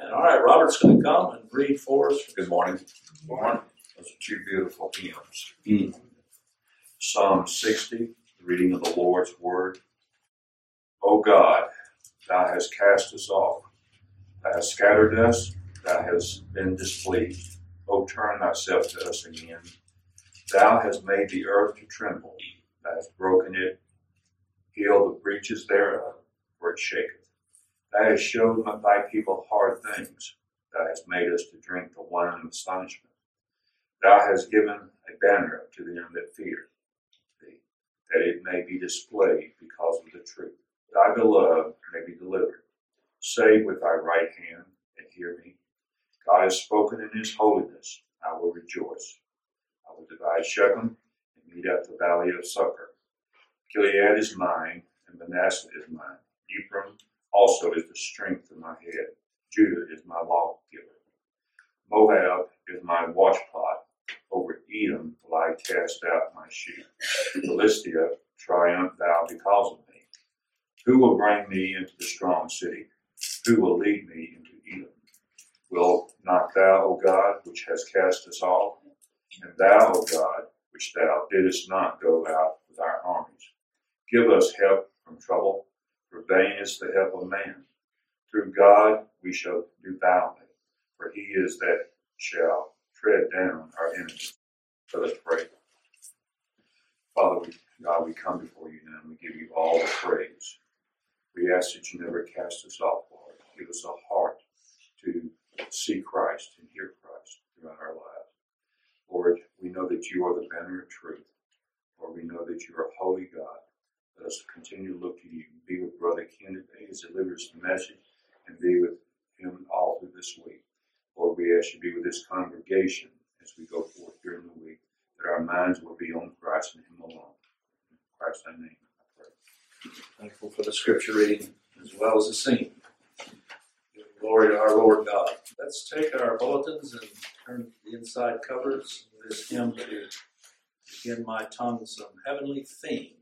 And all right, Robert's going to come and read for us. Good morning. Good morning. Those are two beautiful hymns. Psalm 60, the reading of the Lord's Word. O God, Thou hast cast us off. Thou hast scattered us. Thou hast been displeased. O turn Thyself to us again. Thou hast made the earth to tremble. Thou hast broken it. Heal the breaches thereof, for it shaketh. Thou hast showed Thy people hard things. Thou hast made us to drink the wine of astonishment. Thou hast given a banner to them that fear Thee, that it may be displayed because of the truth. Thy beloved may be delivered. Save with Thy right hand and hear me. God has spoken in His holiness. I will rejoice. I will divide Shechem and meet out the valley of Succor. Gilead is mine, and Manasseh is mine. Ephraim also is the strength of my head. Judah is my lawgiver. Moab is my watchpot. Over Edom will I cast out my sheep. Philistia, triumph thou because of me. Who will bring me into the strong city? Who will lead me into Edom? Will not thou, O God, which hast cast us off? And thou, O God, which thou didst not go out with our armies. Give us help from trouble, for vain is the help of man. Through God we shall do valiantly, for He is that shall tread down our enemies. So let's pray. Father, God, we come before You now and we give You all the praise. We ask that You never cast us off, Lord. Give us a heart to see Christ and hear Christ throughout our lives. Lord, we know that You are the banner of truth. Lord, we know that You are a holy God. Let us continue to look to You. Be with Brother Ken today as he delivers the message, and be with him all through this week. Lord, we ask You to be with this congregation as we go forth during the week, that our minds will be on Christ and Him alone. In Christ's name, I pray. Thankful for the scripture reading as well as the singing. Give glory to our Lord God. Let's take our bulletins and turn to the inside covers of this hymn to begin my tongue some heavenly theme.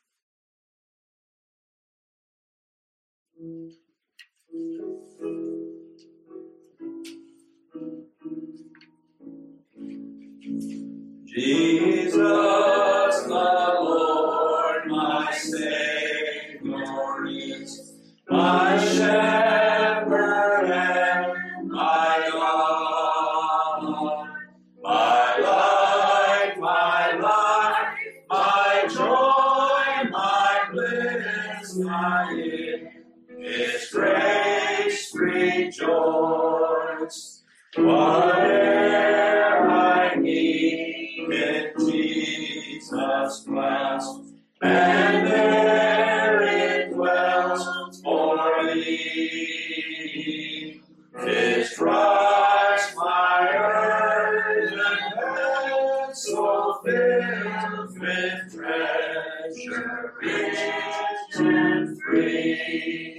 Jesus, the Lord, my Savior is, my Shepherd and my God, my life, my joy, my bliss, my in His grace rejoice. Whate'er I need in Jesus clasp, and there it dwells for Thee. 'Tis Christ my earth and so filled with treasure rich and free.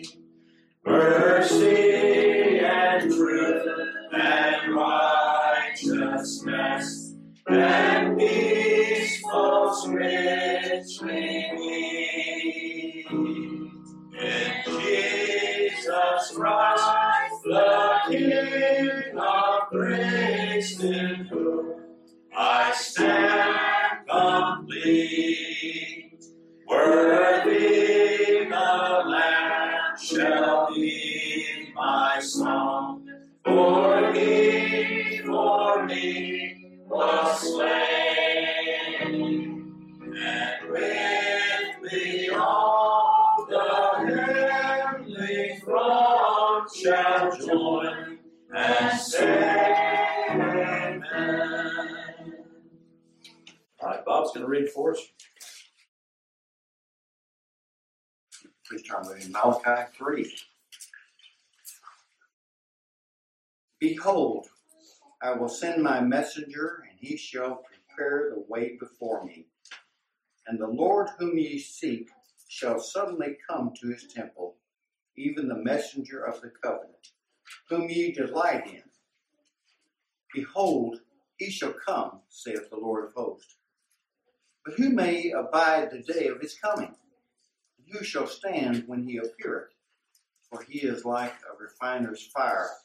Mercy and truth and righteousness and peace most richly we. In Jesus Christ, the King of grace, in whom I stand complete. Worthy the Lamb shall be my song, for He for me was slain, and with me on the heavenly throne shall join and say Amen. All right, Bob's going to read for us. Please turn with me, Malachi 3. Behold, I will send my messenger, and he shall prepare the way before me. And the Lord whom ye seek shall suddenly come to his temple, even the messenger of the covenant, whom ye delight in. Behold, he shall come, saith the Lord of hosts. But who may abide the day of his coming? Who shall stand when he appeareth? For he is like a refiner's fire,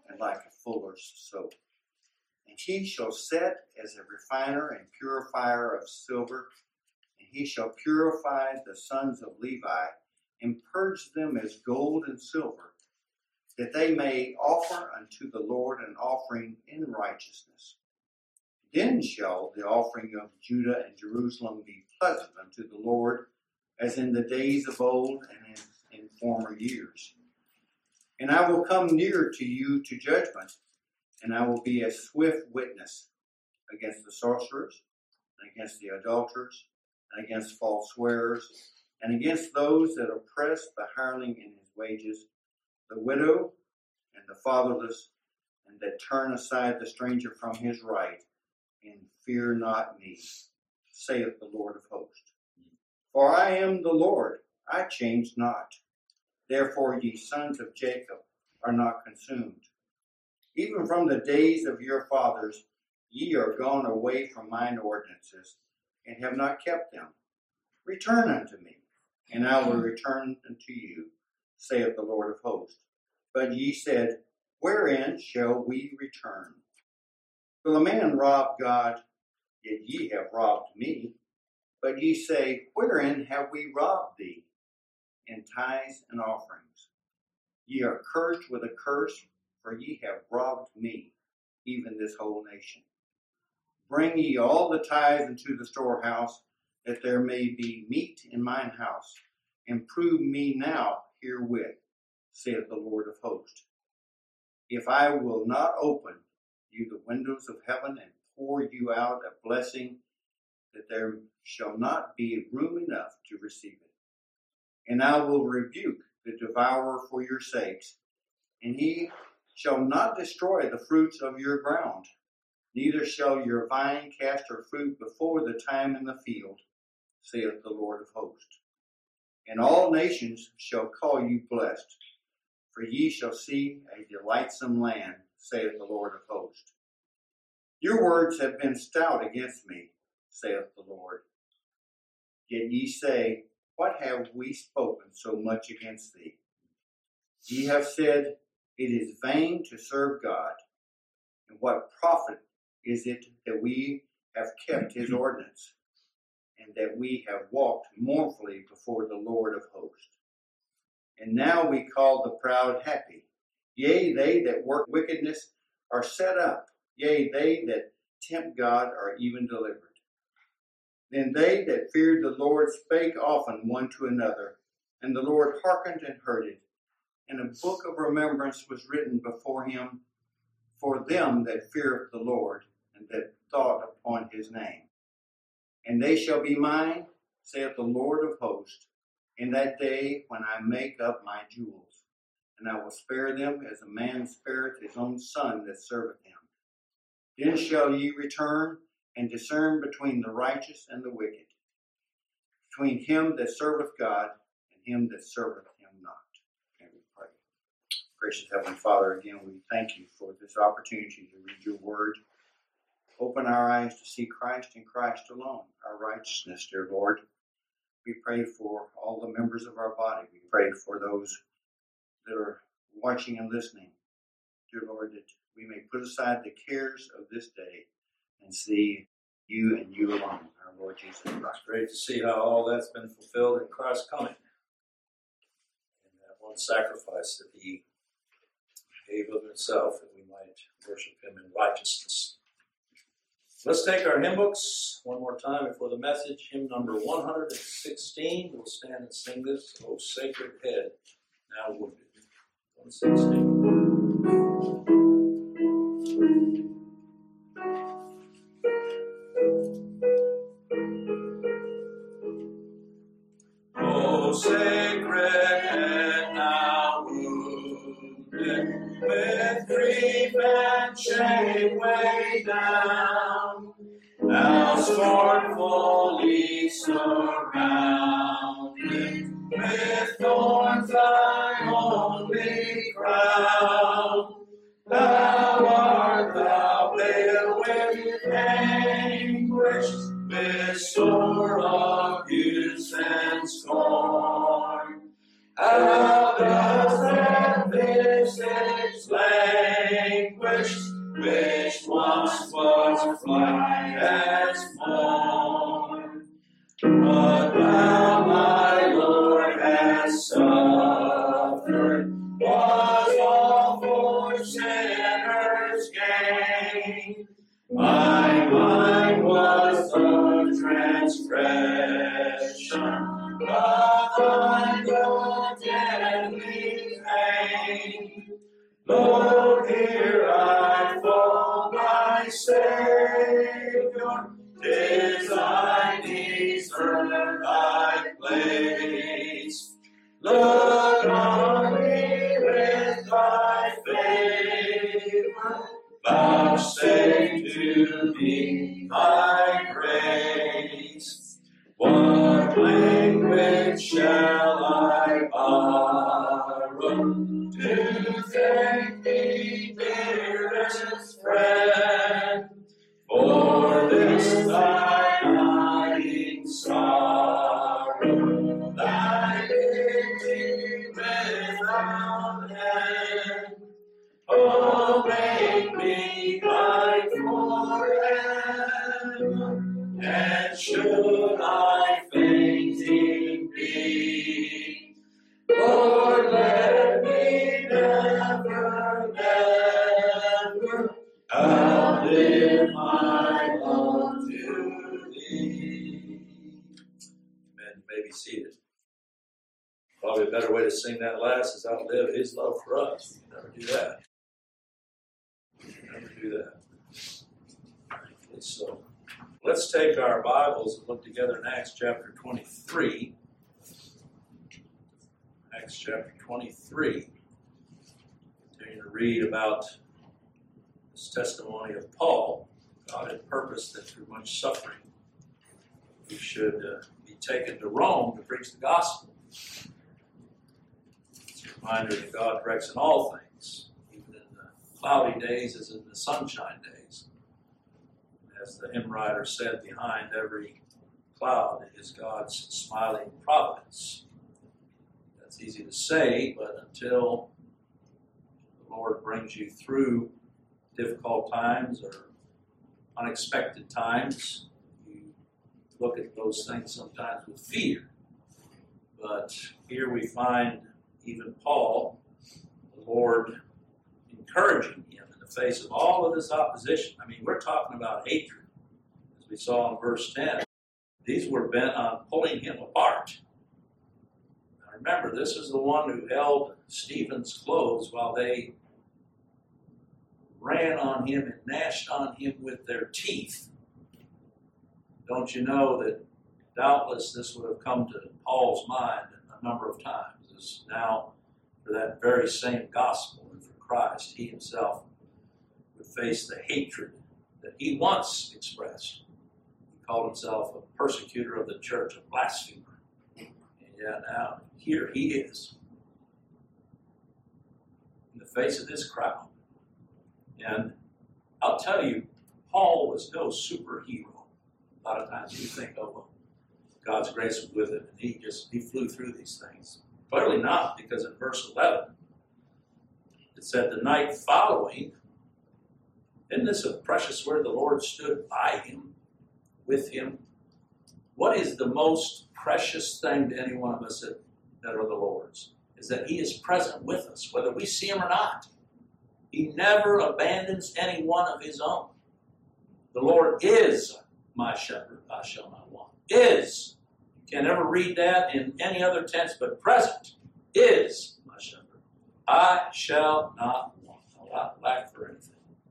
and like a fuller's soap. And he shall set as a refiner and purifier of silver, and he shall purify the sons of Levi, and purge them as gold and silver, that they may offer unto the Lord an offering in righteousness. Then shall the offering of Judah and Jerusalem be pleasant unto the Lord, as in the days of old and in former years. And I will come near to you to judgment, and I will be a swift witness against the sorcerers, and against the adulterers, and against false swearers, and against those that oppress the hireling in his wages, the widow and the fatherless, and that turn aside the stranger from his right, and fear not me, saith the Lord of hosts. For I am the Lord, I change not. Therefore ye sons of Jacob are not consumed. Even from the days of your fathers ye are gone away from mine ordinances, and have not kept them. Return unto me, and I will return unto you, saith the Lord of hosts. But ye said, wherein shall we return? Will a man rob God? Yet ye have robbed me. But ye say, wherein have we robbed thee? In tithes and offerings. Ye are cursed with a curse, for ye have robbed me, even this whole nation. Bring ye all the tithes into the storehouse, that there may be meat in mine house, and prove me now herewith, saith the Lord of hosts. If I will not open you the windows of heaven and pour you out a blessing, that there shall not be room enough to receive it. And I will rebuke the devourer for your sakes, and he shall not destroy the fruits of your ground, neither shall your vine cast her fruit before the time in the field, saith the Lord of hosts. And all nations shall call you blessed, for ye shall see a delightsome land, saith the Lord of hosts. Your words have been stout against me, saith the Lord. Yet ye say, what have we spoken so much against thee? Ye have said, it is vain to serve God. And what profit is it that we have kept his ordinance, and that we have walked mournfully before the Lord of hosts? And now we call the proud happy. Yea, they that work wickedness are set up. Yea, they that tempt God are even delivered. Then they that feared the Lord spake often one to another, and the Lord hearkened and heard it. And a book of remembrance was written before him for them that fear the Lord, and that thought upon his name. And they shall be mine, saith the Lord of hosts, in that day when I make up my jewels. And I will spare them as a man spareth his own son that serveth him. Then shall ye return and discern between the righteous and the wicked, between him that serveth God and him that serveth him not. And we pray. Gracious Heavenly Father, again, we thank you for this opportunity to read your word. Open our eyes to see Christ and Christ alone, our righteousness, dear Lord. We pray for all the members of our body. We pray for those that are watching and listening, dear Lord, that we may put aside the cares of this day and see you and you alone, our Lord Jesus Christ. It's great to see how all that's been fulfilled in Christ's coming. And that one sacrifice that he gave of himself that we might worship him in righteousness. Let's take our hymn books one more time before the message. Hymn number 116. We'll stand and sing this, O Sacred Head, Now Wounded. 116. O sacred head now wounded, with grief and shame weighed down, now scornfully surrounded, with thorns thy only crown. Thou art thou veiled with anguish, with sore abuse and scorn. How does that visage slain What thou, my Lord, hast suffered was all for sinners' gain. My mind was the transgression of thy deadly pain. Lord, here I fall, my Savior, 'tis I deserve thy place. Look on me with thy favor, vouchsafe to me thy grace. What language shall I borrow to thank thee, dearest friend, for this thy dying sorrow, thy pity without end? Oh, make me thine forever, and should I fainting be, Lord, let me never, never outlive my love to thee. Amen. You may be seated. Probably a better way to sing that last is outlive his love for us. Never do that. Never do that. So let's take our Bibles and look together in Acts chapter 23. Acts chapter 23. Continue to read about this testimony of Paul. God had purposed that through much suffering he should be taken to Rome to preach the gospel. It's a reminder that God directs in all things, even in the cloudy days as in the sunshine days. As the hymn writer said, behind every cloud is God's smiling providence. That's easy to say, but until the Lord brings you through difficult times or unexpected times, you look at those things sometimes with fear. But here we find even Paul, the Lord encouraging him in the face of all of this opposition. I mean, we're talking about hatred, as we saw in verse 10. These were bent on pulling him apart. Now remember, this is the one who held Stephen's clothes while they ran on him and gnashed on him with their teeth. Don't you know that doubtless this would have come to Paul's mind a number of times, as now for that very same gospel and for Christ, he himself would face the hatred that he once expressed. He called himself a persecutor of the church, a blasphemer. And yet now, here he is, in the face of this crowd. And I'll tell you, Paul was no superhero. A lot of times you think, oh, well, God's grace was with him, and he flew through these things. Clearly not, because in verse 11, it said, the night following, isn't this a precious word? The Lord stood by him, with him. What is the most precious thing to any one of us that are the Lord's? Is that he is present with us, whether we see him or not. He never abandons any one of his own. The Lord is my shepherd, I shall not want. Is. You can never read that in any other tense but present. Is my shepherd. I shall not want. I'll not lack for anything.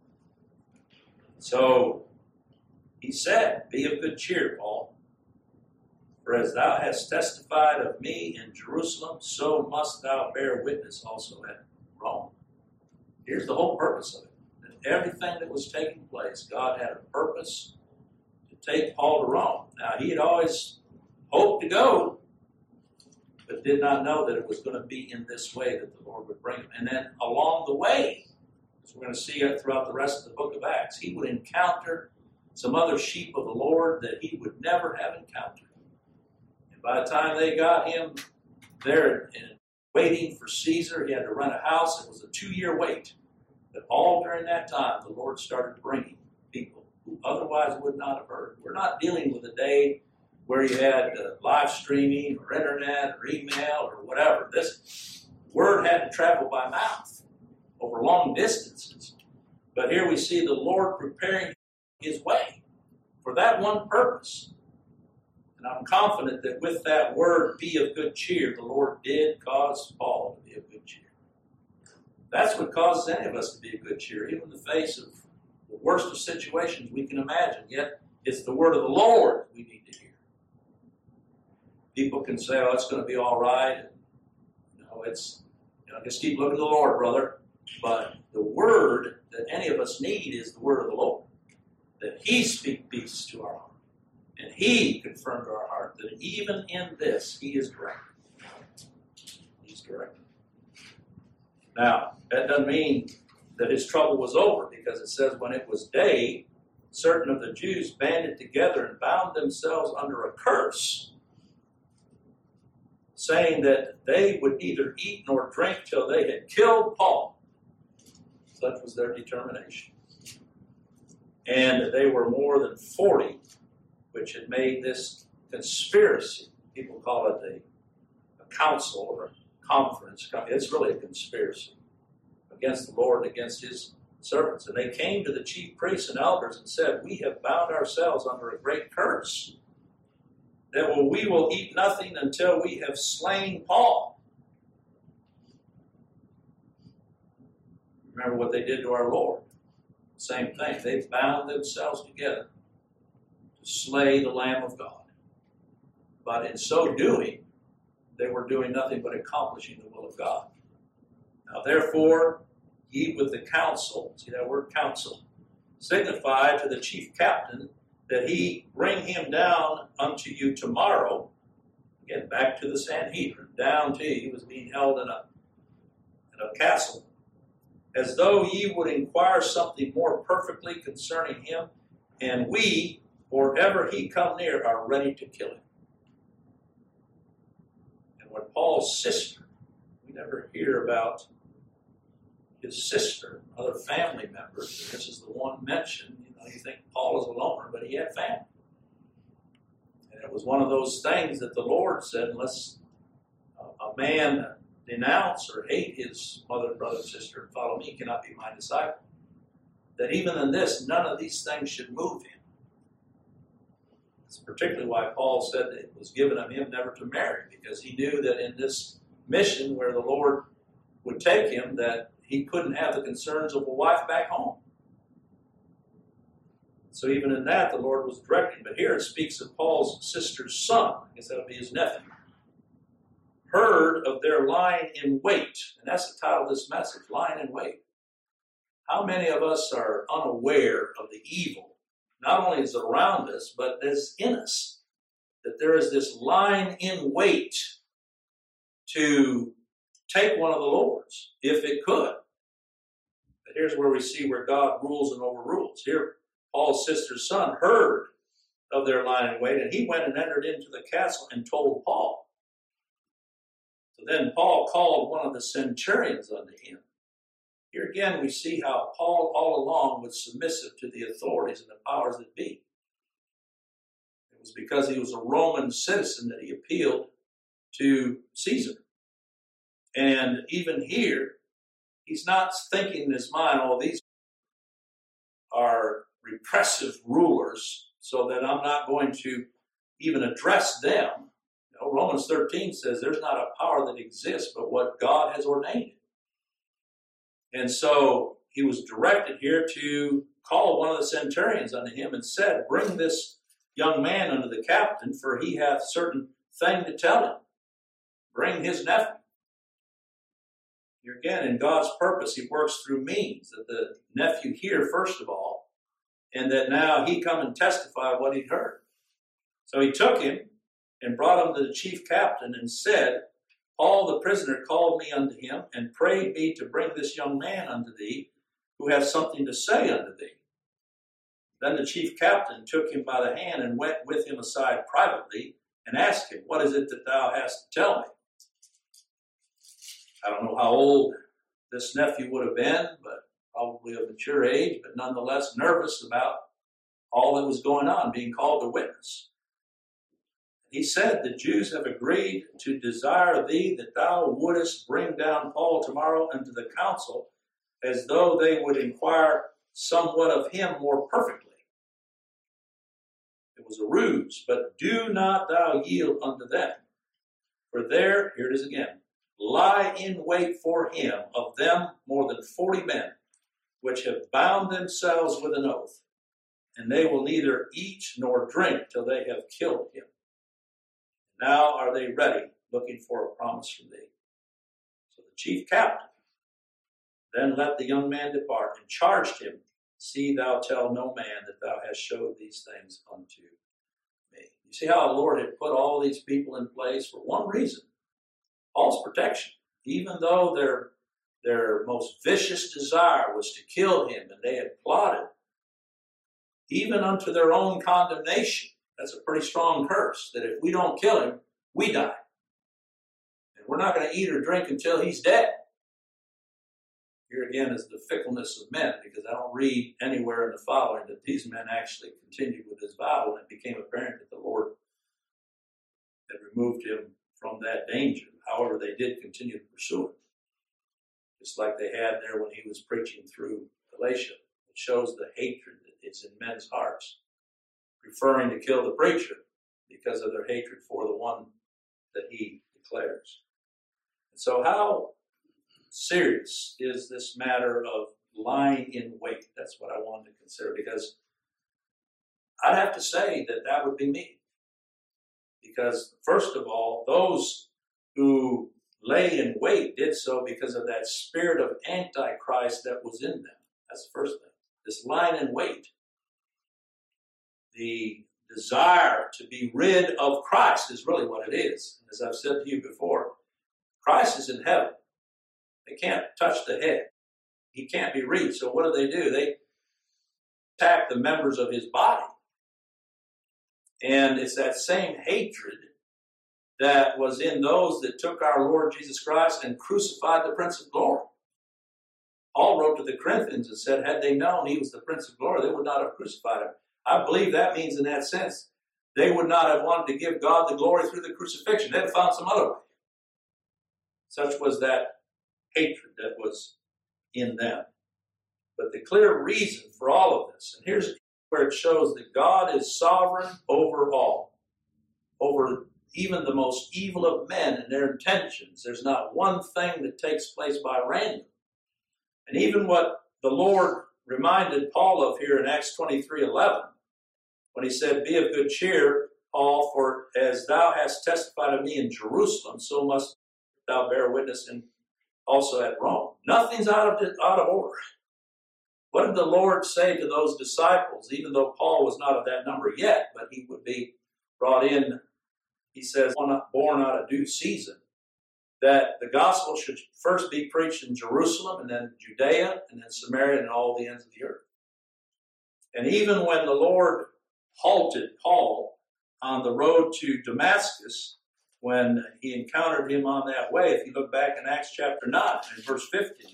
So he said, be of good cheer, Paul. For as thou hast testified of me in Jerusalem, so must thou bear witness also at Rome. Here's the whole purpose of it. That everything that was taking place, God had a purpose to take Paul to Rome. Now, he had always hoped to go, but did not know that it was going to be in this way that the Lord would bring him. And then along the way, as we're going to see it throughout the rest of the book of Acts, he would encounter some other sheep of the Lord that he would never have encountered. And by the time they got him there and waiting for Caesar, he had to rent a house. It was a 2-year wait. But all during that time, the Lord started bringing people who otherwise would not have heard. We're not dealing with a day where you had live streaming or internet or email or whatever. This word had to travel by mouth over long distances. But here we see the Lord preparing his way for that one purpose. And I'm confident that with that word, be of good cheer, the Lord did cause Paul to be of good cheer. That's what causes any of us to be of good cheer, even in the face of the worst of situations we can imagine. Yet, it's the word of the Lord we need to hear. People can say, oh, it's going to be all right. And, just keep looking to the Lord, brother. But the word that any of us need is the word of the Lord. That he speak peace to our heart. And he confirmed to our heart that even in this, he is correct. He's correct. Now, that doesn't mean that his trouble was over, because it says when it was day, certain of the Jews banded together and bound themselves under a curse, saying that they would neither eat nor drink till they had killed Paul. Such was their determination. And they were more than 40, which had made this conspiracy. People call it a council or a conference. It's really a conspiracy against the Lord and against his servants. And they came to the chief priests and elders and said, we have bound ourselves under a great curse, that we will eat nothing until we have slain Paul. Remember what they did to our Lord. Same thing. They bound themselves together to slay the Lamb of God. But in so doing, they were doing nothing but accomplishing the will of God. Now therefore, ye with the council, see that word council, signify to the chief captain that he bring him down unto you tomorrow. Again, back to the Sanhedrin, down to you. He was being held in a castle, as though ye would inquire something more perfectly concerning him, and we, or ever he come near, are ready to kill him. And when Paul's sister, we never hear about his sister, other family members. This is the one mentioned. You think Paul is a loner, but he had family. And it was one of those things that the Lord said, unless a man denounce or hate his mother, brother, sister, and follow me, he cannot be my disciple. That even in this, none of these things should move him. It's particularly why Paul said that it was given of him never to marry, because he knew that in this mission where the Lord would take him, that he couldn't have the concerns of a wife back home. So even in that, the Lord was directing. But here it speaks of Paul's sister's son. I guess that would be his nephew. Heard of their lying in wait. And that's the title of this message, Lying in Wait. How many of us are unaware of the evil? Not only is it around us, but is in us. That there is this lying in wait to take one of the Lord's, if it could. But here's where we see where God rules and overrules. Here, Paul's sister's son heard of their lying in wait, and he went and entered into the castle and told Paul. So then Paul called one of the centurions unto him. Here again we see how Paul all along was submissive to the authorities and the powers that be. It was because he was a Roman citizen that he appealed to Caesar. And even here, he's not thinking in his mind, oh, these are repressive rulers, so that I'm not going to even address them. You know, Romans 13 says there's not a power that exists but what God has ordained. And so he was directed here to call one of the centurions unto him and said, bring this young man unto the captain, for he hath certain thing to tell him. Bring his nephew. Here again, in God's purpose, he works through means, that the nephew hear first of all, and that now he come and testify what he'd heard. So he took him and brought him to the chief captain and said, Paul the prisoner called me unto him and prayed me to bring this young man unto thee, who hath something to say unto thee. Then the chief captain took him by the hand and went with him aside privately and asked him, what is it that thou hast to tell me? I don't know how old this nephew would have been, but probably of mature age, but nonetheless nervous about all that was going on, being called to witness. he said, the Jews have agreed to desire thee that thou wouldest bring down Paul tomorrow unto the council, as though they would inquire somewhat of him more perfectly. It was a ruse, but do not thou yield unto them. For there, here it is again, lie in wait for him of them more than 40 men, which have bound themselves with an oath, and they will neither eat nor drink till they have killed him. Now are they ready, looking for a promise from thee. So the chief captain then let the young man depart, and charged him, see thou tell no man that thou hast showed these things unto me. You see how the Lord had put all these people in place for one reason, Paul's protection. Even though their most vicious desire was to kill him, and they had plotted, even unto their own condemnation. That's a pretty strong curse, that if we don't kill him, we die. And we're not going to eat or drink until he's dead. Here again is the fickleness of men, because I don't read anywhere in the following that these men actually continued with his vow when it became apparent that the Lord had removed him from that danger. However, they did continue to pursue him, just like they had there when he was preaching through Galatia. It shows the hatred that is in men's hearts, preferring to kill the preacher because of their hatred for the one that he declares. And so how serious is this matter of lying in wait? That's what I wanted to consider, because I'd have to say that that would be me. Because, first of all, those who lay in wait did so because of that spirit of Antichrist that was in them. That's the first thing. This lying in wait. The desire to be rid of Christ is really what it is. And as I've said to you before, Christ is in heaven. They can't touch the head. He can't be reached. So what do? They attack the members of his body. And it's that same hatred that was in those that took our Lord Jesus Christ and crucified the Prince of Glory. Paul wrote to the Corinthians and said, had they known he was the Prince of Glory, they would not have crucified him. I believe that means in that sense, they would not have wanted to give God the glory through the crucifixion. They'd have found some other way. Such was that hatred that was in them. But the clear reason for all of this, and here's where it shows that God is sovereign over all, over even the most evil of men and their intentions. There's not one thing that takes place by random. And even what the Lord reminded Paul of here in Acts 23:11, when he said, be of good cheer, Paul, for as thou hast testified of me in Jerusalem, so must thou bear witness in also at Rome. Nothing's out of order. What did the Lord say to those disciples, even though Paul was not of that number yet, but he would be brought in? He says, born out of due season, that the gospel should first be preached in Jerusalem, and then Judea, and then Samaria, and all the ends of the earth. And even when the Lord halted Paul on the road to Damascus, when he encountered him on that way, if you look back in Acts chapter 9 and verse 15.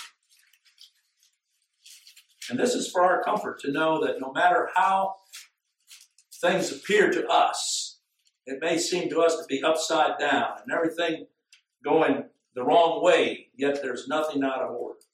And this is for our comfort to know that no matter how things appear to us, it may seem to us to be upside down and everything going the wrong way, yet there's nothing out of order.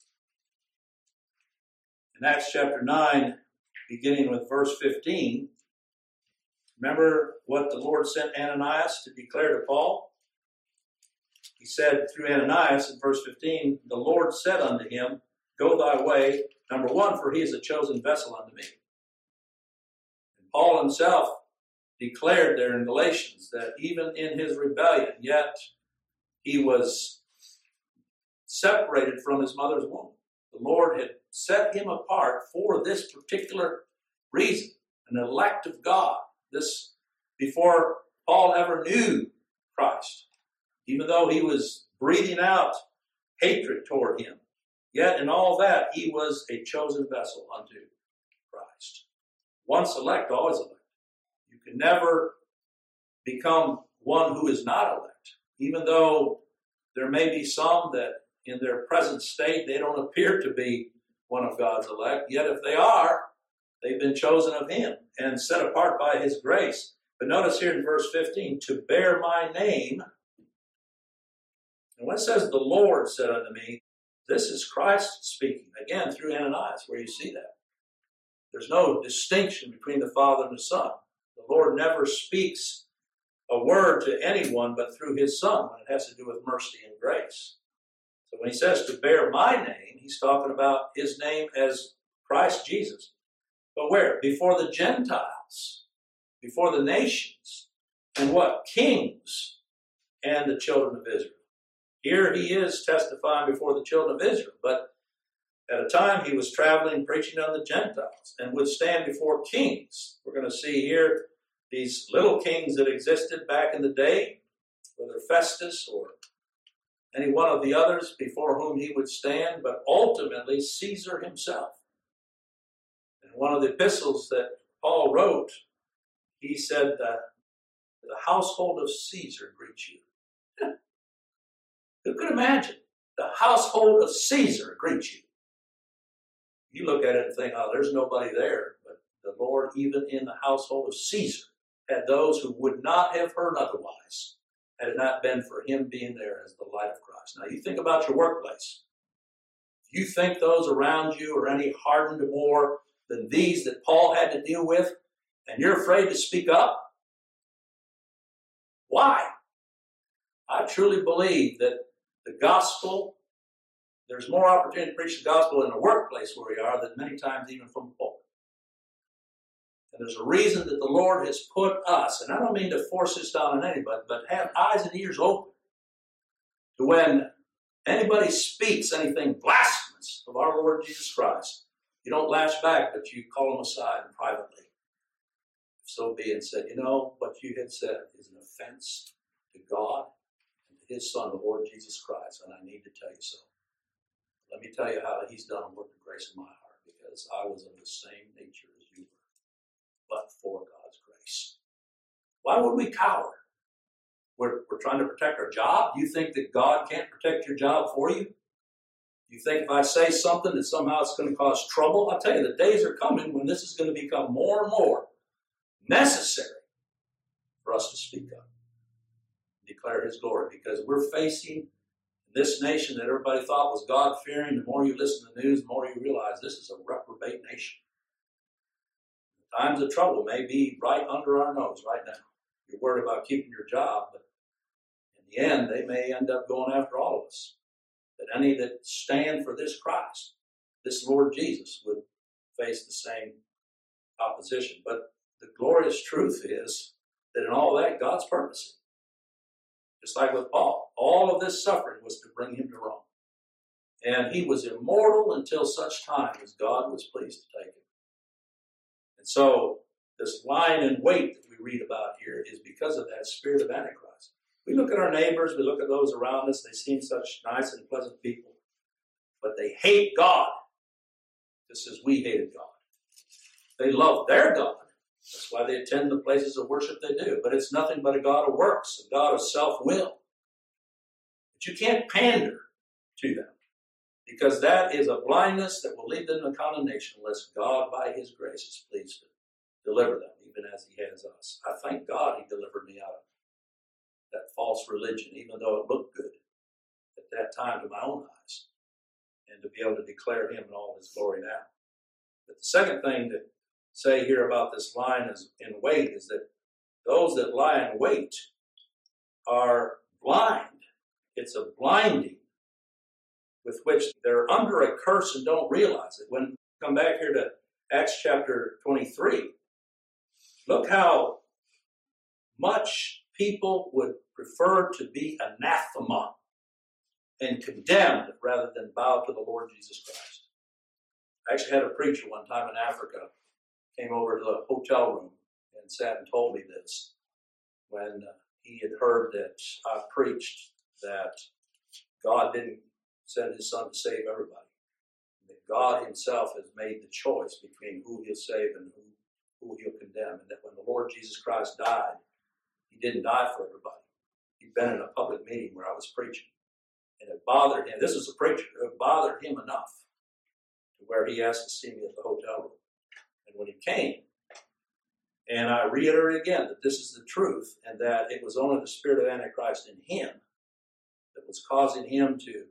In Acts chapter 9, beginning with verse 15, remember what the Lord sent Ananias to declare to Paul? He said through Ananias in verse 15, the Lord said unto him, go thy way, number one, for he is a chosen vessel unto me. And Paul himself declared there in Galatians that even in his rebellion, yet he was separated from his mother's womb. The Lord had set him apart for this particular reason, an elect of God. This before Paul ever knew Christ, even though he was breathing out hatred toward him. Yet in all that, he was a chosen vessel unto Christ. Once elect, always elect. You can never become one who is not elect, even though there may be some that in their present state, they don't appear to be one of God's elect. Yet if they are, they've been chosen of him and set apart by his grace But notice here in verse 15, to bear my name. And when it says the Lord said unto me, this is Christ speaking, again through Ananias, where you see that. There's no distinction between the Father and the Son. The Lord never speaks a word to anyone but through his Son when it has to do with mercy and grace. So when he says to bear my name, he's talking about his name as Christ Jesus. But where? Before the Gentiles, before the nations, and what? Kings and the children of Israel. Here he is testifying before the children of Israel, but at a time he was traveling, preaching on the Gentiles, and would stand before kings. We're going to see here these little kings that existed back in the day, whether Festus or any one of the others before whom he would stand, but ultimately Caesar himself. In one of the epistles that Paul wrote, he said that the household of Caesar greets you. Who could imagine? The household of Caesar greets you. You look at it and think, oh, there's nobody there. But the Lord, even in the household of Caesar, had those who would not have heard otherwise had it not been for him being there as the light of Christ. Now, you think about your workplace. If you think those around you are any hardened more than these that Paul had to deal with, and you're afraid to speak up, why? I truly believe that the gospel, there's more opportunity to preach the gospel in the workplace where we are than many times even from the pulpit. And there's a reason that the Lord has put us, and I don't mean to force this down on anybody, but have eyes and ears open to when anybody speaks anything blasphemous of our Lord Jesus Christ, you don't lash back, but you call them aside privately. If so be and said, you know, what you had said is an offense to God and to his Son, the Lord Jesus Christ, and I need to tell you so. Let me tell you how he's done a work of grace in my heart, because I was of the same nature as you were, but for God's grace. Why would we cower? We're trying to protect our job. Do you think that God can't protect your job for you? Do you think if I say something that somehow it's going to cause trouble? I'll tell you, the days are coming when this is going to become more and more necessary for us to speak up and declare his glory, because we're facing this nation that everybody thought was God-fearing. The more you listen to the news, the more you realize this is a reprobate nation. The times of trouble may be right under our nose right now. You're worried about keeping your job, but in the end, they may end up going after all of us. That any that stand for this Christ, this Lord Jesus, would face the same opposition. But the glorious truth is that in all that, God's purpose. Just like with Paul, all of this suffering was to bring him to Rome. And he was immortal until such time as God was pleased to take him. And so, this lying in wait that we read about here is because of that spirit of Antichrist. We look at our neighbors, we look at those around us, they seem such nice and pleasant people, but they hate God just as we hated God. They love their God. That's why they attend the places of worship they do. But it's nothing but a God of works, a God of self-will. But you can't pander to them, because that is a blindness that will lead them to condemnation unless God, by his grace, is pleased to deliver them, even as he has us. I thank God he delivered me out of that false religion, even though it looked good at that time to my own eyes, and to be able to declare him in all his glory now. But the second thing to say here about this lying in wait is that those that lie in wait are blind. It's a blinding with which they're under a curse and don't realize it. When we come back here to Acts chapter 23, look how much people would prefer to be anathema and condemned rather than bow to the Lord Jesus Christ. I actually had a preacher one time in Africa came over to the hotel room and sat and told me this when he had heard that I preached that God didn't send his son to save everybody. That God himself has made the choice between who he'll save and who he'll condemn. And that when the Lord Jesus Christ died, he didn't die for everybody. He'd been in a public meeting where I was preaching. And it bothered him. This was a preacher. It bothered him enough to where he asked to see me at the hotel room. And when he came, And I reiterate again that this is the truth, and that it was only the spirit of Antichrist in him that was causing him to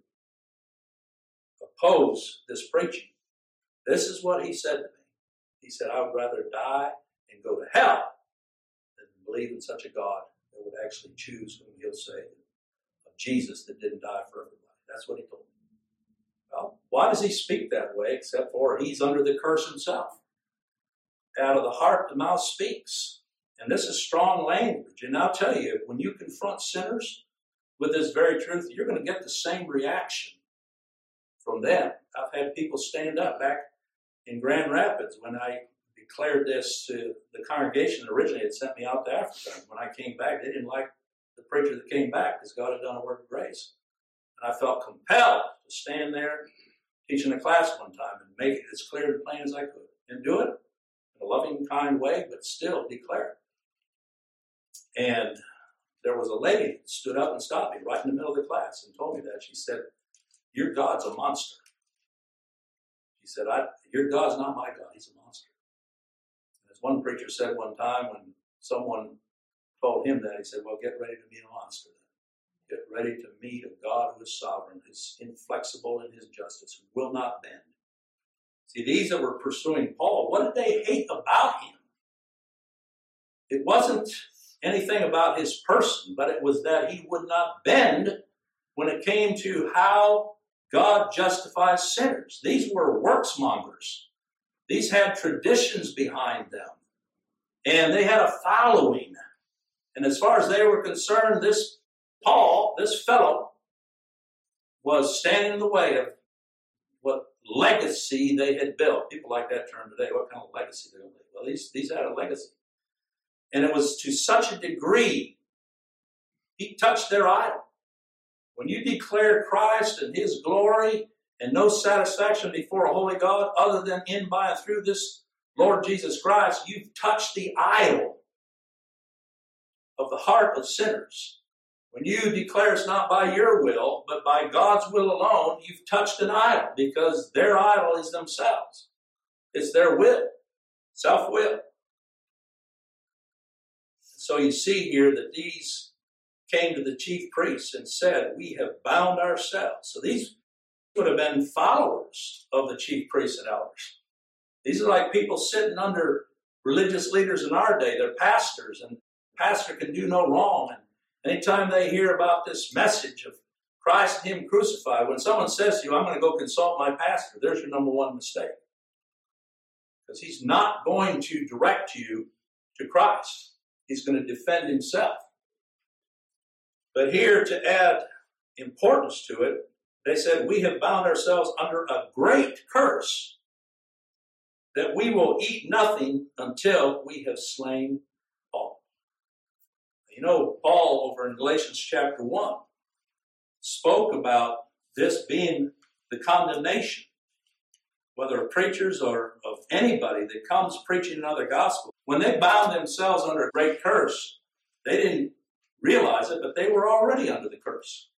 oppose this preaching. This is what he said to me. He said, I would rather die and go to hell than believe in such a God that would actually choose whom he'll save. Of Jesus that didn't die for everybody. That's what he told me. Well, why does he speak that way except for he's under the curse himself? Out of the heart, the mouth speaks. And this is strong language. And I'll tell you, when you confront sinners with this very truth, you're going to get the same reaction from them. I've had people stand up back in Grand Rapids when I declared this to the congregation that originally had sent me out to Africa. When I came back, they didn't like the preacher that came back because God had done a work of grace. And I felt compelled to stand there teaching a class one time and make it as clear and plain as I could. And do it in a loving, kind way, but still declare it. And there was a lady that stood up and stopped me right in the middle of the class and told me that. She said, your God's a monster. She said, your God's not my God. He's a monster. And as one preacher said one time when someone told him that, he said, well, get ready to meet a monster then. Get ready to meet a God who is sovereign, who's inflexible in his justice, who will not bend. See, these that were pursuing Paul, what did they hate about him? It wasn't anything about his person, but it was that he would not bend when it came to how God justifies sinners. These were worksmongers. These had traditions behind them. And they had a following. And as far as they were concerned, this Paul, this fellow, was standing in the way of what legacy they had built. People like that term today. What kind of legacy they built? Well, these had a legacy. And it was to such a degree, he touched their idol. When you declare Christ and his glory and no satisfaction before a holy God other than in, by, and through this Lord Jesus Christ, you've touched the idol of the heart of sinners. When you declare it's not by your will, but by God's will alone, you've touched an idol because their idol is themselves. It's their will, self-will. So you see here that these came to the chief priests and said, we have bound ourselves. So these would have been followers of the chief priests and elders. These are like people sitting under religious leaders in our day. They're pastors, and the pastor can do no wrong. And anytime they hear about this message of Christ and him crucified, when someone says to you, I'm going to go consult my pastor, there's your number one mistake. Because he's not going to direct you to Christ. He's going to defend himself. But here, to add importance to it, they said, we have bound ourselves under a great curse, that we will eat nothing until we have slain Paul. You know, Paul, over in Galatians chapter 1, spoke about this being the condemnation, whether of preachers or of anybody that comes preaching another gospel. When they bound themselves under a great curse, they didn't realize it, but they were already under the curse.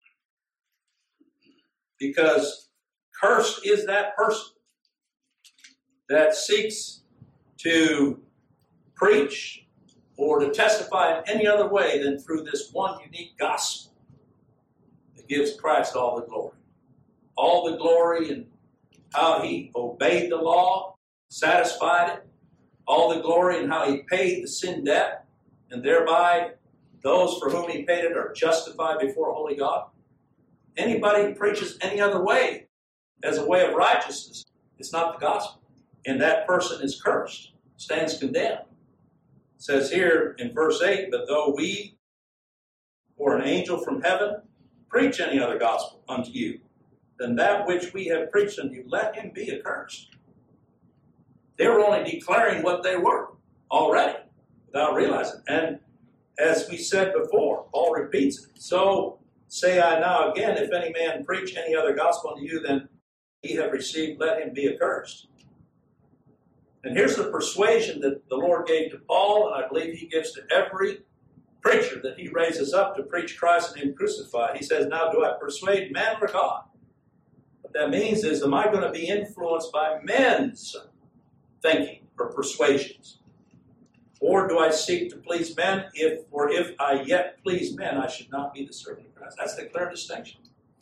Because cursed is that person that seeks to preach or to testify in any other way than through this one unique gospel that gives Christ all the glory. All the glory in how he obeyed the law, satisfied it. All the glory in how he paid the sin debt, and thereby those for whom he paid it are justified before a holy God. Anybody who preaches any other way as a way of righteousness, it's not the gospel. And that person is cursed, stands condemned. It says here in verse 8, but though we or an angel from heaven preach any other gospel unto you than that which we have preached unto you, let him be accursed. They were only declaring what they were already without realizing. And as we said before, Paul repeats it. So say I now again, if any man preach any other gospel unto you than ye have received, let him be accursed. And here's the persuasion that the Lord gave to Paul, and I believe he gives to every preacher that he raises up to preach Christ and him crucified. He says, now do I persuade men or God? What that means is, am I going to be influenced by men's thinking or persuasions? Or do I seek to please men? If I yet please men, I should not be the servant of Christ. That's the clear distinction.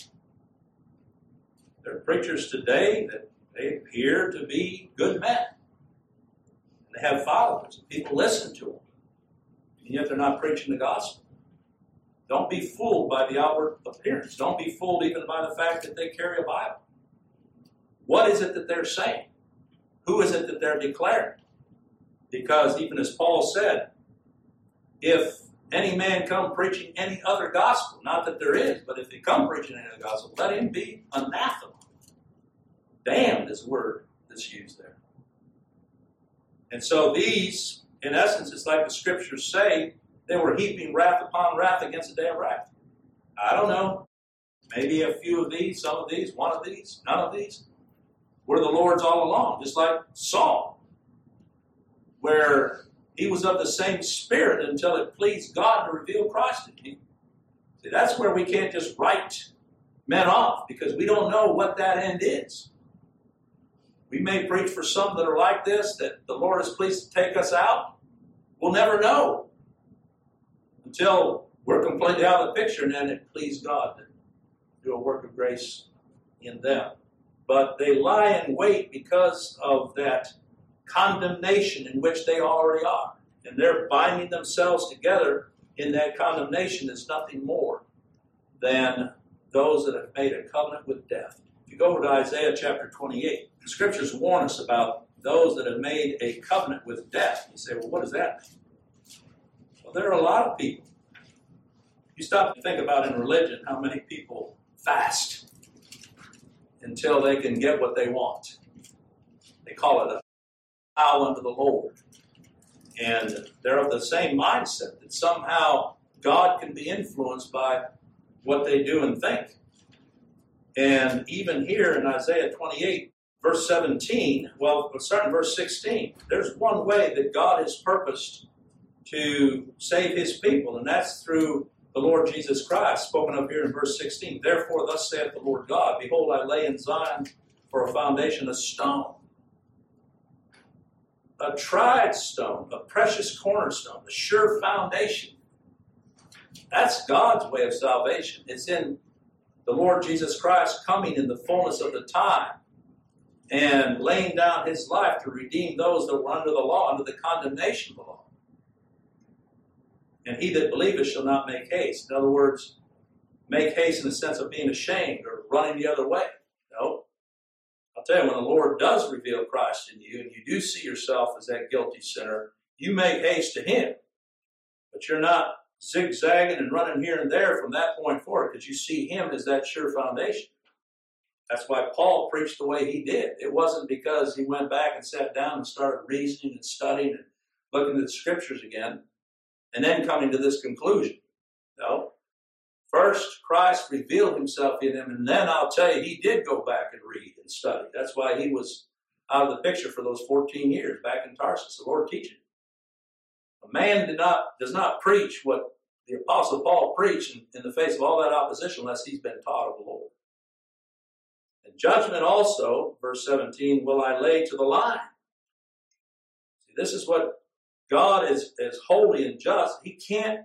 There are preachers today that they appear to be good men. They have followers, and people listen to them. And yet they're not preaching the gospel. Don't be fooled by the outward appearance. Don't be fooled even by the fact that they carry a Bible. What is it that they're saying? Who is it that they're declaring? Because even as Paul said, if any man come preaching any other gospel, not that there is, but if he come preaching any other gospel, let him be anathema. Damned is the word that's used there. And so these, in essence, it's like the scriptures say, they were heaping wrath upon wrath against the day of wrath. I don't know. Maybe a few of these, some of these, one of these, none of these were the Lord's all along, just like Saul, where he was of the same spirit until it pleased God to reveal Christ in him. See, that's where we can't just write men off, because we don't know what that end is. We may preach for some that are like this, that the Lord is pleased to take us out. We'll never know until we're completely out of the picture, and then it pleased God to do a work of grace in them. But they lie in wait because of that condemnation in which they already are. And they're binding themselves together in that condemnation is nothing more than those that have made a covenant with death. If you go over to Isaiah chapter 28, the scriptures warn us about those that have made a covenant with death. You say, well, what does that mean? Well, there are a lot of people. You stop to think about in religion how many people fast until they can get what they want. They call it a vow unto the Lord. And they're of the same mindset that somehow God can be influenced by what they do and think. And even here in Isaiah 28, verse 17, well, starting in verse 16, there's one way that God has purposed to save his people, and that's through the Lord Jesus Christ, spoken of here in verse 16. Therefore, thus saith the Lord God, behold, I lay in Zion for a foundation a stone, a tried stone, a precious cornerstone, a sure foundation. That's God's way of salvation. It's in the Lord Jesus Christ coming in the fullness of the time and laying down his life to redeem those that were under the law, under the condemnation of the law. And he that believeth shall not make haste. In other words, make haste in the sense of being ashamed or running the other way. No. I'll tell you, when the Lord does reveal Christ in you and you do see yourself as that guilty sinner, you make haste to him. But you're not zigzagging and running here and there from that point forward, because you see him as that sure foundation. That's why Paul preached the way he did. It wasn't because he went back and sat down and started reasoning and studying and looking at the scriptures again and then coming to this conclusion. No. First, Christ revealed himself in him, and then I'll tell you, he did go back and read and study. That's why he was out of the picture for those 14 years back in Tarsus, the Lord teaching. A man does not preach what the Apostle Paul preached in the face of all that opposition unless he's been taught of the Lord. And judgment also, verse 17, will I lay to the line. See, this is what God is holy and just. He can't,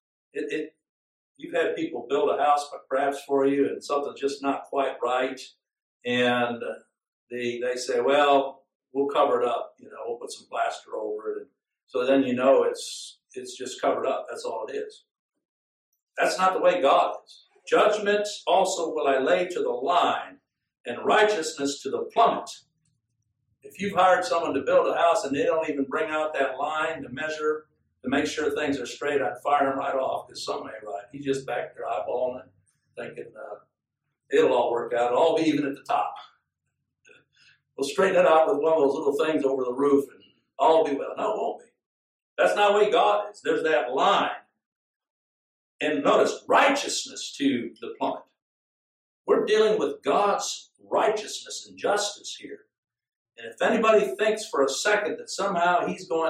you've had people build a house perhaps for you and something's just not quite right. And they say, well, we'll cover it up. We'll put some plaster over it. And so then it's just covered up. That's all it is. That's not the way God is. Judgment also will I lay to the line, and righteousness to the plummet. If you've hired someone to build a house and they don't even bring out that line to measure, to make sure things are straight, I'd fire him right off, because something ain't right. He's just back there eyeballing it, thinking it'll all work out. It'll all be even at the top. We'll straighten it out with one of those little things over the roof and all will be well. No, it won't be. That's not the way God is. There's that line. And notice, righteousness to the plummet. We're dealing with God's righteousness and justice here. And if anybody thinks for a second that somehow he's going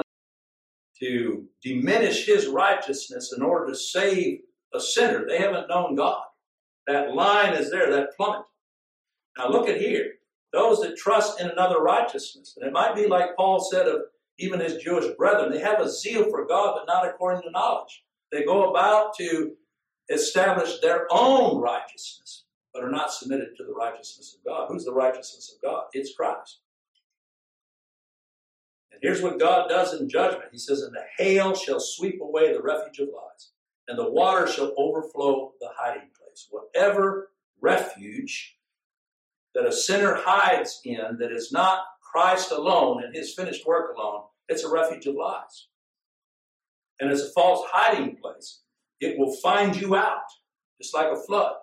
to diminish his righteousness in order to save a sinner, they haven't known God. That line is there, that plummet. Now look at here. Those that trust in another righteousness. And it might be like Paul said of even his Jewish brethren. They have a zeal for God, but not according to knowledge. They go about to establish their own righteousness, but are not submitted to the righteousness of God. Who's the righteousness of God? It's Christ. And here's what God does in judgment. He says, and the hail shall sweep away the refuge of lies, and the water shall overflow the hiding place. Whatever refuge that a sinner hides in that is not Christ alone and his finished work alone, it's a refuge of lies. And it's a false hiding place. It will find you out, just like a flood.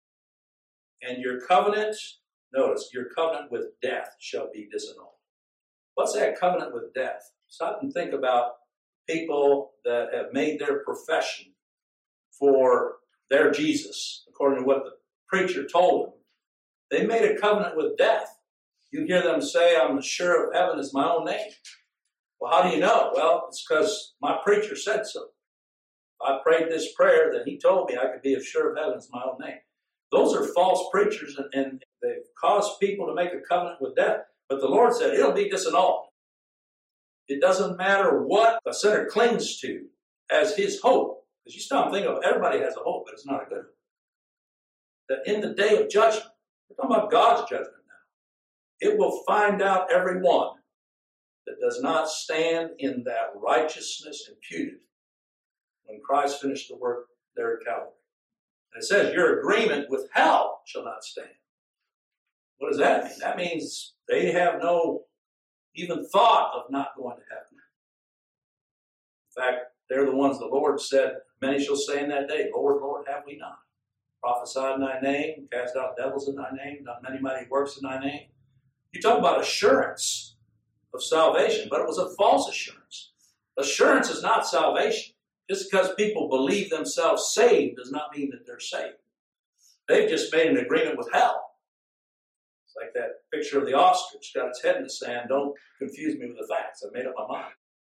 And your covenant, notice, your covenant with death shall be disannulled. What's that covenant with death? Stop and think about people that have made their profession for their Jesus, according to what the preacher told them. They made a covenant with death. You hear them say, I'm sure of heaven is my own name. Well, how do you know? Well, it's because my preacher said so. I prayed this prayer, then he told me I could be sure of heaven is my own name. Those are false preachers, and they've caused people to make a covenant with death. But the Lord said it'll be disannulled. It doesn't matter what a sinner clings to as his hope. Because you stop and think of everybody has a hope, but it's not a good hope. That in the day of judgment, we're talking about God's judgment now, it will find out every one that does not stand in that righteousness imputed when Christ finished the work there at Calvary. And it says, your agreement with hell shall not stand. What does that mean? That means they have no even thought of not going to heaven. In fact, they're the ones the Lord said, many shall say in that day, Lord, Lord, have we not prophesied in thy name, cast out devils in thy name, done many mighty works in thy name? You talk about assurance of salvation, but it was a false assurance. Assurance is not salvation. Just because people believe themselves saved does not mean that they're saved. They've just made an agreement with hell. It's like that picture of the ostrich, got its head in the sand. Don't confuse me with the facts. I made up my mind.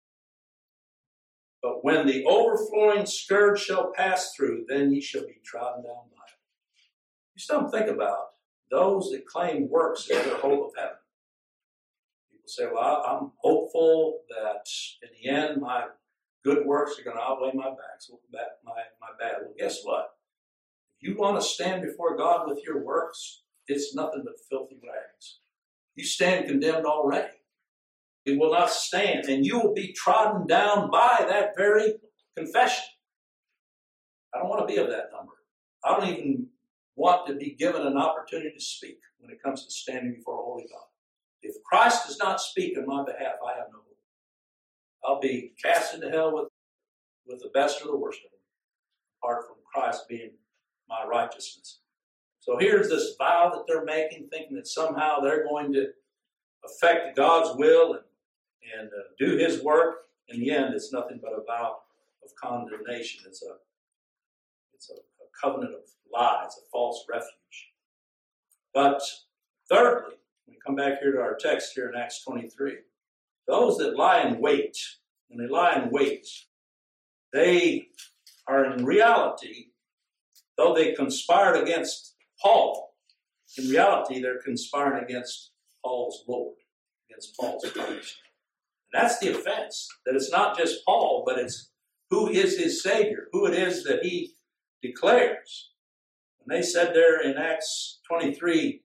But when the overflowing scourge shall pass through, then ye shall be trodden down by it. You stop and think about those that claim works as their hope of heaven. People say, well, I'm hopeful that in the end my good works are going to outweigh my bad. Well, guess what? If you want to stand before God with your works, it's nothing but filthy rags. You stand condemned already. It will not stand, and you will be trodden down by that very confession. I don't want to be of that number. I don't even want to be given an opportunity to speak when it comes to standing before a holy God. If Christ does not speak on my behalf, I have no hope. I'll be cast into hell with the best or the worst of them, apart from Christ being my righteousness. So here's this vow that they're making, thinking that somehow they're going to affect God's will and do his work. In the end, it's nothing but a vow of condemnation. It's a covenant of lies, a false refuge. But thirdly, when we come back here to our text here in Acts 23, those that lie in wait, when they lie in wait, they are in reality, though they conspired against Paul, in reality they're conspiring against Paul's Lord, against Paul's Christ. And that's the offense, that it's not just Paul, but it's who is his Savior, who it is that he declares. And they said there in Acts 23:13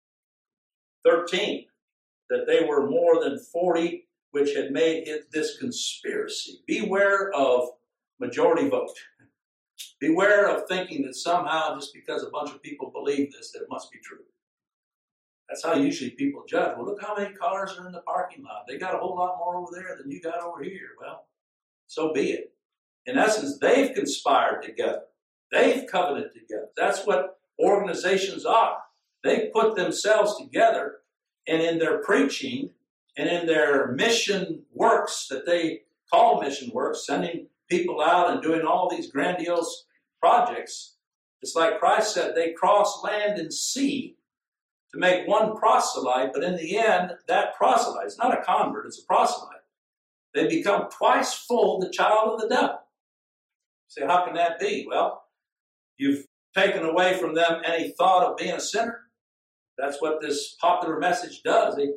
that they were more than 40 which had made it this conspiracy. Beware of majority vote. Beware of thinking that somehow just because a bunch of people believe this, that it must be true. That's how usually people judge. Well, look how many cars are in the parking lot. They got a whole lot more over there than you got over here. Well, so be it. In essence, they've conspired together. They've covenanted together. That's what organizations are. They put themselves together, and in their preaching and in their mission works that they call mission works, sending people out and doing all these grandiose projects, it's like Christ said, they cross land and sea to make one proselyte, but in the end, that proselyte, it's not a convert, it's a proselyte. They become twice full the child of the devil. You say, how can that be? Well, you've taken away from them any thought of being a sinner. That's what this popular message does.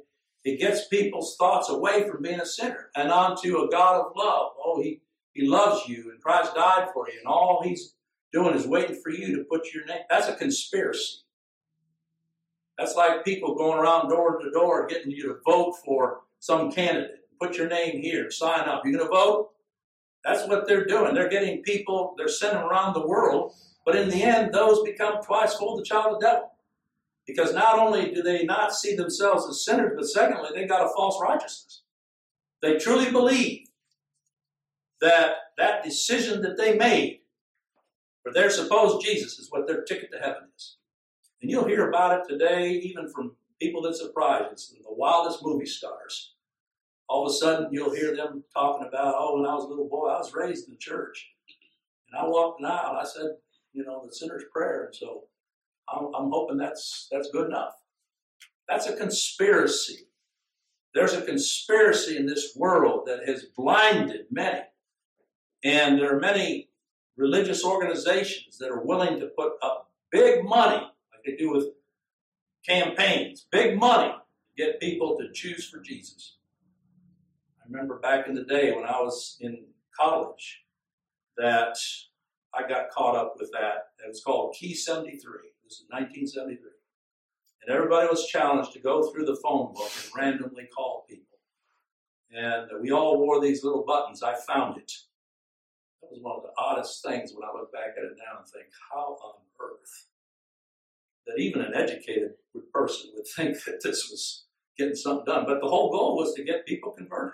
It gets people's thoughts away from being a sinner and onto a God of love. Oh, he loves you, and Christ died for you, and all he's doing is waiting for you to put your name. That's a conspiracy. That's like people going around door to door getting you to vote for some candidate. Put your name here, sign up. You going to vote? That's what they're doing. They're getting people, they're sending them around the world, but in the end, those become twice fold the child of the devil. Because not only do they not see themselves as sinners, but secondly, they got a false righteousness. They truly believe that that decision that they made for their supposed Jesus is what their ticket to heaven is. And you'll hear about it today, even from people that surprise us, the wildest movie stars. All of a sudden, you'll hear them talking about, oh, when I was a little boy, I was raised in the church. And I walked an aisle. I said, the sinner's prayer. And so I'm hoping that's good enough. That's a conspiracy. There's a conspiracy in this world that has blinded many. And there are many religious organizations that are willing to put up big money, like they do with campaigns, big money to get people to choose for Jesus. I remember back in the day when I was in college that I got caught up with that. It was called Key 73. This is 1973. And everybody was challenged to go through the phone book and randomly call people. And we all wore these little buttons. I found it. That was one of the oddest things when I look back at it now and think, how on earth that even an educated person would think that this was getting something done. But the whole goal was to get people converted.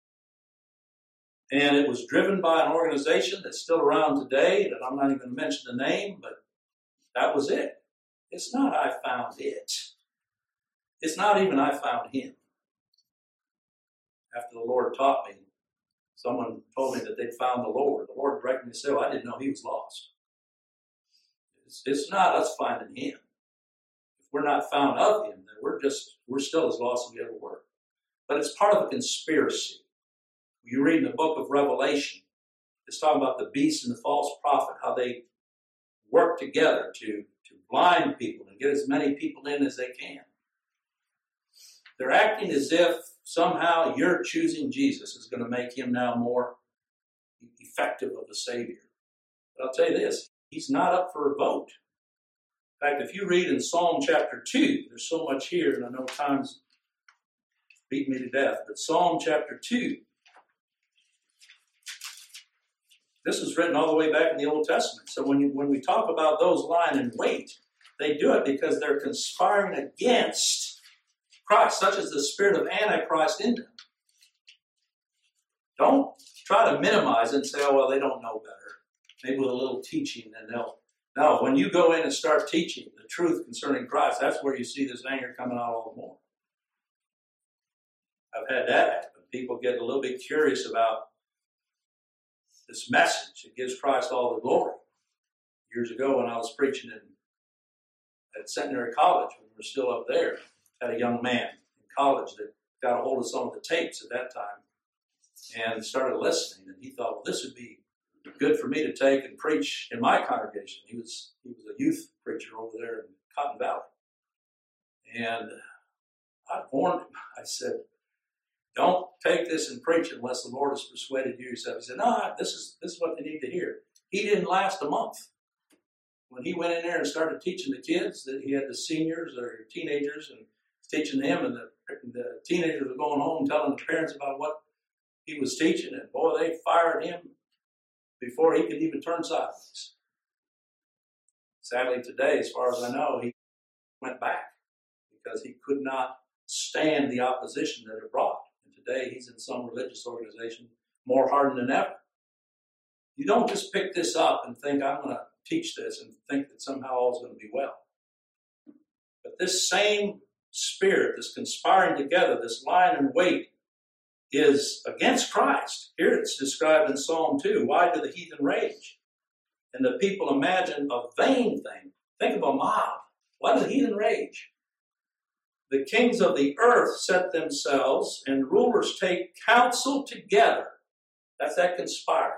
And it was driven by an organization that's still around today, that I'm not even going to mention the name, but that was it. It's not I found it. It's not even I found him. After the Lord taught me, someone told me that they'd found the Lord. The Lord directed me to say, well, I didn't know he was lost. It's not us finding him. If we're not found of him, then we're still as lost as we ever were. But it's part of a conspiracy. You read in the book of Revelation, it's talking about the beast and the false prophet, how they work together to blind people and get as many people in as they can. They're acting as if somehow your choosing Jesus is going to make him now more effective of a Savior. But I'll tell you this, he's not up for a vote. In fact, if you read in Psalm chapter 2, there's so much here, and I know time's beating me to death, but Psalm chapter 2, this was written all the way back in the Old Testament. So when we talk about those lying in wait, they do it because they're conspiring against Christ, such as the spirit of Antichrist in them. Don't try to minimize it and say, oh, well, they don't know better. Maybe with a little teaching, then they'll. No, when you go in and start teaching the truth concerning Christ, that's where you see this anger coming out all the more. I've had that happen. People get a little bit curious about this message. It gives Christ all the glory. Years ago when I was preaching at Centenary College, when we were still up there, I had a young man in college that got a hold of some of the tapes at that time and started listening. And he thought, well, this would be good for me to take and preach in my congregation. He was a youth preacher over there in Cotton Valley. And I warned him. I said, don't take this and preach unless the Lord has persuaded you yourself. He said, no, this is what they need to hear. He didn't last a month. When he went in there and started teaching the kids, that he had the seniors or teenagers and teaching them, and the teenagers were going home telling the parents about what he was teaching, and boy, they fired him before he could even turn sideways. Sadly today, as far as I know, he went back because he could not stand the opposition that it brought. Today, he's in some religious organization more hardened than ever. You don't just pick this up and think, I'm going to teach this and think that somehow all's going to be well. But this same spirit, this conspiring together, this lying in wait, is against Christ. Here it's described in Psalm 2. Why do the heathen rage? And the people imagine a vain thing. Think of a mob. Why do the heathen rage? The kings of the earth set themselves, and rulers take counsel together. That's that conspiring.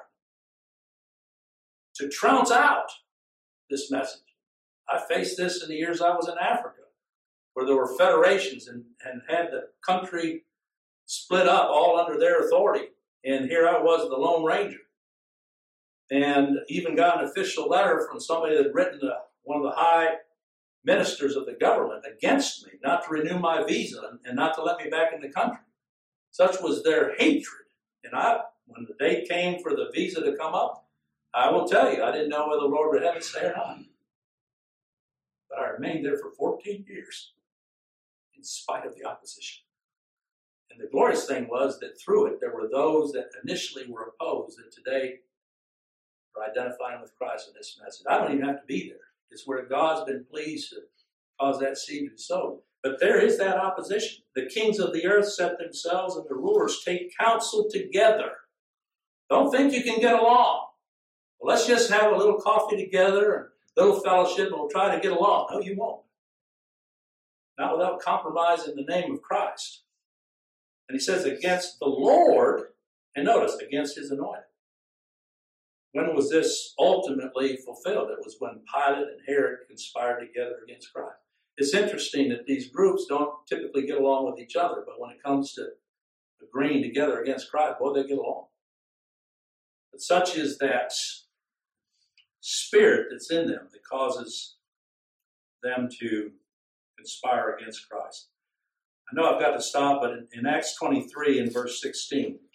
To trounce out this message. I faced this in the years I was in Africa. where there were federations and had the country split up all under their authority. And here I was, the Lone Ranger. And even got an official letter from somebody that had written one of the high ministers of the government against me, not to renew my visa and not to let me back in the country. Such was their hatred. And when the date came for the visa to come up, I will tell you, I didn't know whether the Lord would have me stay or not. But I remained there for 14 years, in spite of the opposition. And the glorious thing was that through it, there were those that initially were opposed that today are identifying with Christ in this message. I don't even have to be there. It's where God's been pleased to cause that seed to be sown. But there is that opposition. The kings of the earth set themselves, and the rulers take counsel together. Don't think you can get along. Well, let's just have a little coffee together and a little fellowship, and we'll try to get along. No, you won't. Not without compromising the name of Christ. And he says against the Lord, and notice, against his anointed. When was this ultimately fulfilled? It was when Pilate and Herod conspired together against Christ. It's interesting that these groups don't typically get along with each other, but when it comes to agreeing together against Christ, boy, they get along. But such is that spirit that's in them that causes them to conspire against Christ. I know I've got to stop, but in Acts 23 and verse 16, we'll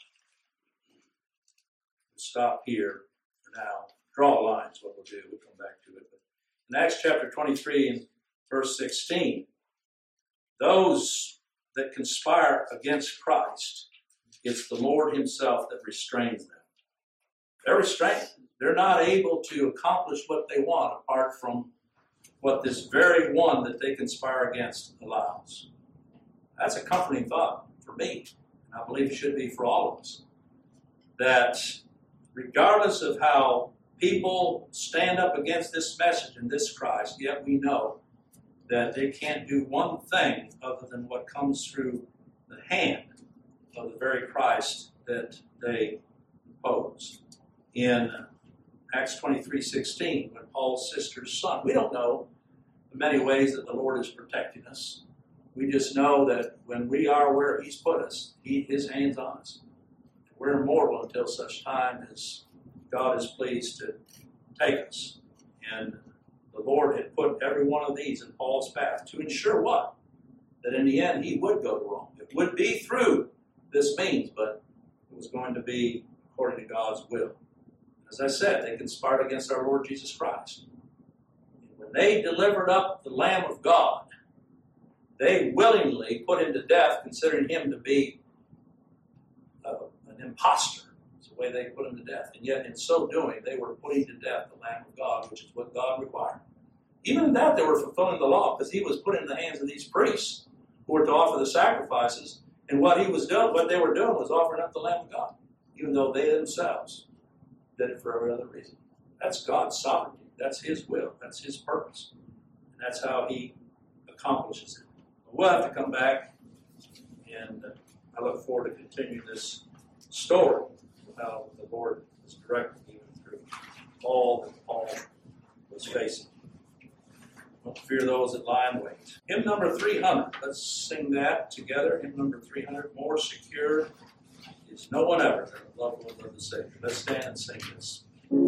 stop here for now. Draw a line is what we'll do. We'll come back to it. But in Acts chapter 23 and verse 16, those that conspire against Christ, it's the Lord himself that restrains them. They're restrained. They're not able to accomplish what they want apart from what this very one that they conspire against allows. That's a comforting thought for me, and I believe it should be for all of us. That regardless of how people stand up against this message and this Christ, yet we know that they can't do one thing other than what comes through the hand of the very Christ that they oppose. In Acts 23:16, when Paul's sister's son, we don't know the many ways that the Lord is protecting us. We just know that when we are where he's put us, his hand's on us. We're immortal until such time as God is pleased to take us. And the Lord had put every one of these in Paul's path to ensure what? That in the end he would go to Rome. It would be through this means, but it was going to be according to God's will. As I said, they conspired against our Lord Jesus Christ. And when they delivered up the Lamb of God, they willingly put him to death, considering him to be an imposter. It's the way they put him to death. And yet, in so doing, they were putting to death the Lamb of God, which is what God required. Even in that, they were fulfilling the law, because he was put in the hands of these priests who were to offer the sacrifices. And what they were doing was offering up the Lamb of God, even though they themselves did it for every other reason. That's God's sovereignty. That's his will. That's his purpose. And that's how he accomplishes it. We'll have to come back, and I look forward to continuing this story of how the Lord was directing even through all that Paul was facing. Don't fear those that lie in wait. Hymn number 300. Let's sing that together. Hymn number 300. More secure is no one ever than the loved one of the Savior. Let's stand and sing this.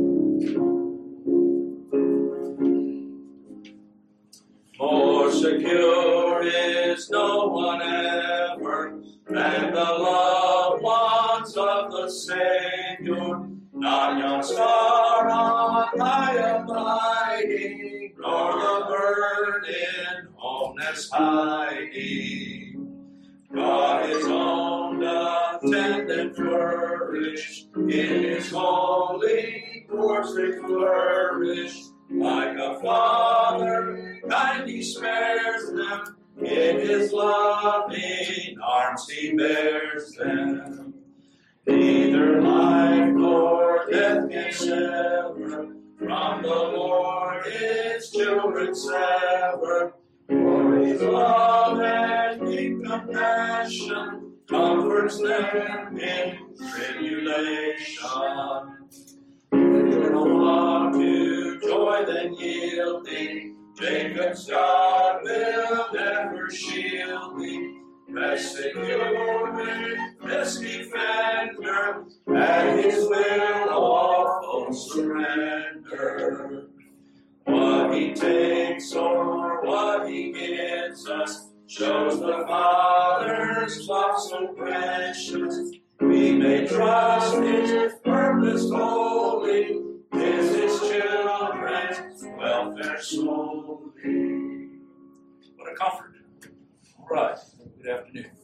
More secure is no one ever than the loved ones of the Savior. Not yon star on high abiding, nor the bird in homeness hiding. God his own doth tend and flourish, in his holy course they flourish. Like a father, kind he spares them, in his loving arms he bears them. Neither life nor death can sever from the Lord his children sever. For his love and deep compassion comforts them in tribulation. More to joy than yielding, Jacob's God will never shield we rest secure with this defender, at his will all foes surrender. What he takes or what he gives us shows the Father's love so precious. We may trust his purpose wholly, is his children's welfare solely. What a comfort. All right. Good afternoon.